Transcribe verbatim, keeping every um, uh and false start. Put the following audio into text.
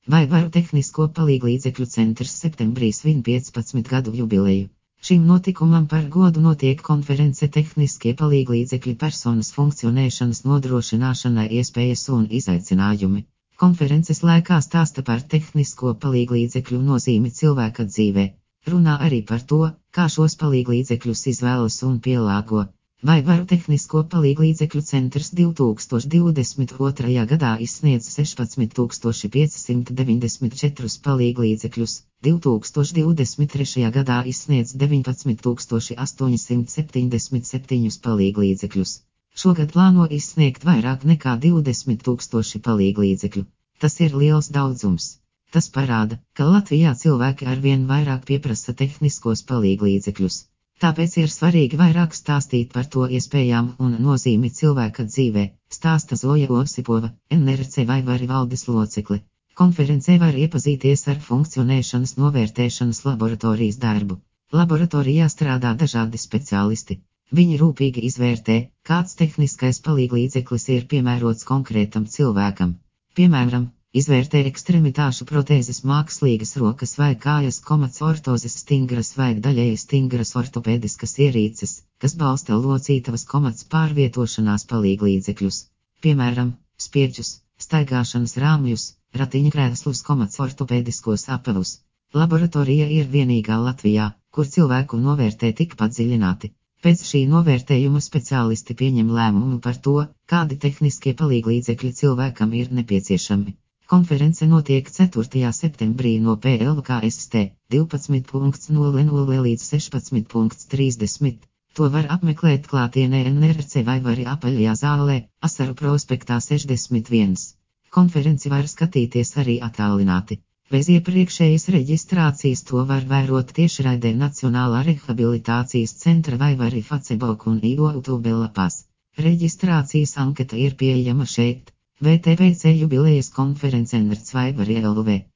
Vai varu tehnisko palīglīdzekļu centrs septembrī svin piecpadsmit gadu jubileju. Šim notikumam par godu notiek konference tehniskie palīglīdzekļi personas funkcionēšanas nodrošināšanai iespējas un izaicinājumi. Konferences laikā stāsta par tehnisko palīglīdzekļu nozīmi cilvēka dzīvē. Runā arī par to, kā šos palīglīdzekļus izvēlas un pielāgo. Vai varu tehnisko palīglīdzekļu centrs divi tūkstoši divdesmit otrajā gadā izsniedz sešpadsmit tūkstoši piecsimt deviņdesmit četrus palīglīdzekļus, divi tūkstoši divdesmit trešajā gadā izsniedz deviņpadsmit tūkstoši astoņsimt septiņdesmit septiņus palīglīdzekļus. Šogad plāno izsniegt vairāk nekā divdesmit tūkstoši palīglīdzekļu. Tas ir liels daudzums. Tas parāda, ka Latvijā cilvēki arvien vairāk pieprasa tehniskos palīglīdzekļus. Tāpēc ir svarīgi vairāk stāstīt par to iespējām un nozīmi cilvēka dzīvē, stāsta Zoja Osipova, N R C vai vari valdes locekle. Konferencē var iepazīties ar funkcionēšanas novērtēšanas laboratorijas darbu. Laboratorijā strādā dažādi speciālisti. Viņi rūpīgi izvērtē, kāds tehniskais palīglīdzeklis ir piemērots konkrētam cilvēkam. Piemēram, izvērtē ekstremitāšu protēzes mākslīgas rokas vai kājas komats ortozes stingras vai daļēji stingras ortopēdiskas ierīces, kas balsta locītavas komats pārvietošanās palīglīdzekļus. Piemēram, spieķus, staigāšanas rāmjus, ratiņkrēslus komats ortopēdiskos apavus. Laboratorija ir vienīgā Latvijā, kur cilvēku novērtē tik padziļināti. Pēc šī novērtējuma speciālisti pieņem lēmumu par to, kādi tehniskie palīglīdzekļi cilvēkam ir nepieciešami. Konference notiek ceturtajā septembrī no P L K S T divpadsmit nulle nulle līdz sešpadsmit trīsdesmit. To var apmeklēt klātienē N R C vai vari apaļajā zālē, Asaru prospektā sešdesmit viens. Konferenci var skatīties arī attālināti. Bez iepriekšējas reģistrācijas to var vērot tiešraidē Nacionālā rehabilitācijas centra vai vari Facebook un YouTube lapās. Reģistrācijas anketa ir pieejama šeit. V T V C jubilejas konference N R C vai vari L V.